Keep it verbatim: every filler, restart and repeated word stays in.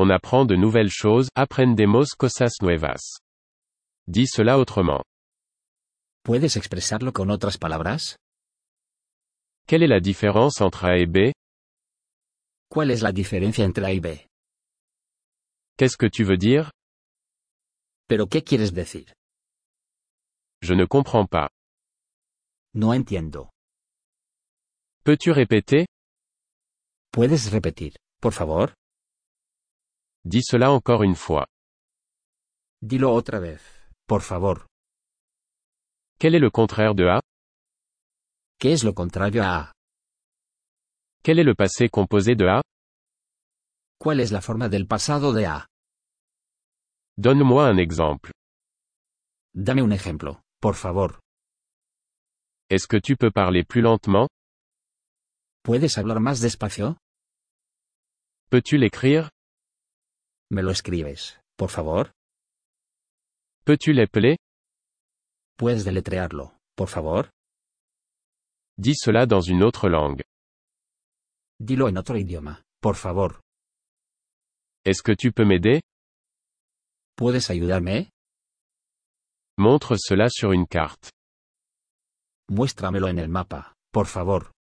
On apprend de nouvelles choses, aprendemos cosas nuevas. Dis cela autrement. ¿Puedes expresarlo con otras palabras? Quelle est la différence entre A et B? ¿Cuál es la diferencia entre A y B? Qu'est-ce que tu veux dire? ¿Pero qué quieres decir? Je ne comprends pas. No entiendo. Peux-tu répéter? ¿Puedes repetir, por favor? Dis cela encore une fois. Dilo otra vez, por favor. Quel est le contraire de A? ¿Qué es lo contrario a A? Quel est le passé composé de A? ¿Cuál es la forma del pasado de A? Donne-moi un exemple. Dame un ejemplo, por favor. Est-ce que tu peux parler plus lentement? ¿Puedes hablar más despacio? Peux-tu l'écrire? ¿Me lo escribes, por favor? Peux-tu l'épeler? ¿Puedes deletrearlo, por favor? Dis cela dans une autre langue. Dilo en otro idioma, por favor. Est-ce que tu peux m'aider? ¿Puedes ayudarme? Montre cela sur une carte. Muéstramelo en el mapa, por favor.